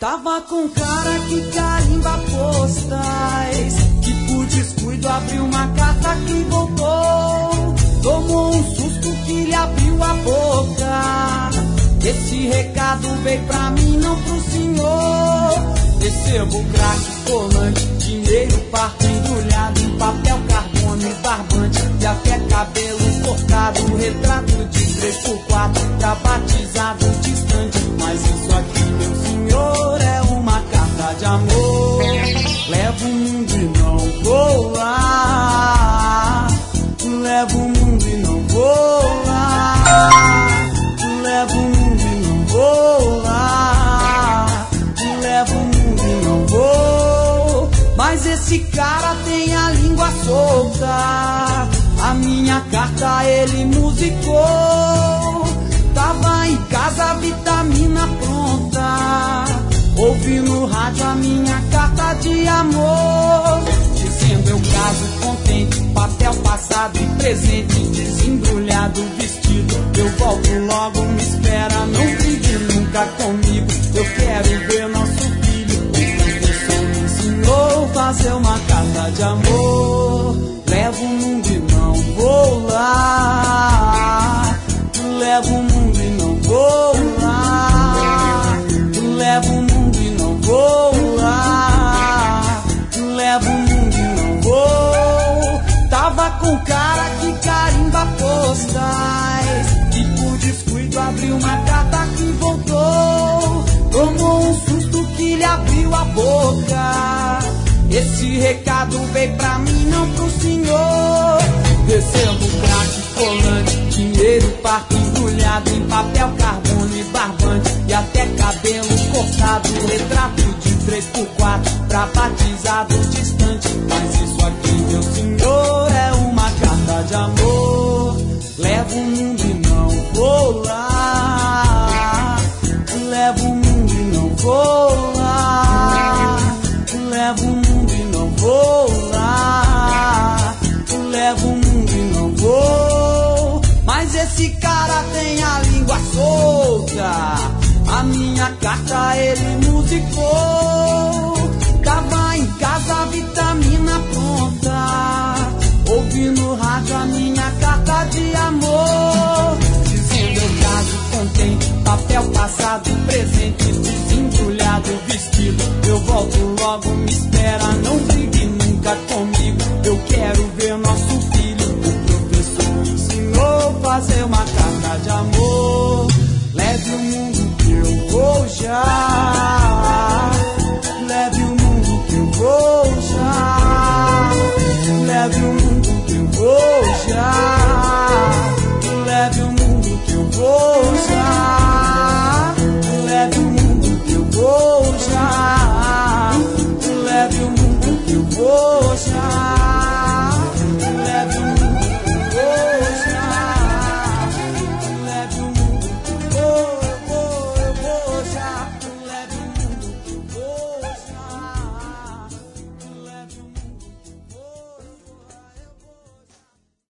Tava com cara que carimba postais, que por descuido abriu uma carta que voltou. Tomou um susto que lhe abriu a boca. Esse recado veio pra mim, não pro senhor. Recebo crack, colante, dinheiro parto embrulhado em papel carbono, barbante e até cabelo cortado. Retrato de 3x4, já batizado distante. Mas isso aqui, meu senhor, é uma carta de amor. Levo o mundo e não vou lá. Levo o mundo e não vou lá. Levo o mundo e não vou lá. Levo o mundo e não vou. Mas esse cara tem a língua solta. A minha carta ele musicou. Tava em casa, vitamina pronta. Ouvi no rádio a minha carta de amor, dizendo eu caso contente, papel passado e presente, desembrulhado vestido. Eu volto logo, me espera, não brigue nunca comigo. Eu quero ver nosso filho. O professor me ensinou a fazer uma carta de amor. Levo o mundo e não vou lá. Levo o mundo e não vou lá. Levo o mundo e não vou lá. Levo o mundo e não vou. Tava com cara que carimba postais, e por descuido abriu uma carta que voltou. Tomou um susto que lhe abriu a boca. Esse recado veio pra mim, não pro senhor. Recebo crack, colante, dinheiro parto embrulhado em papel carbono e barbante e até cabelo cortado. Retrato de 3x4 pra batizado distante. Mas isso aqui, meu senhor, é uma carta de amor. Levo o mundo e não vou lá. Levo o mundo e não vou lá. Levo o mundo e não vou lá. Levo o mundo e não vou. Mas esse cara tem a língua solta. A minha carta ele musicou. Tava em casa, vitamina pronta. Ouvi no rádio a minha carta de amor, dizendo eu caso contente, papel passado presente, desembrulhado vestido. Eu volto logo, me espera, não brigue nunca comigo. Eu quero ver nosso filho. O professor me ensinou a fazer uma carta de amor. Leve o mundo que eu vou já. Leve o mundo que eu vou já. Leve o mundo que eu vou já. Leve o mundo que eu vou já. Leve o mundo que eu vou já. Leve o mundo que eu vou já.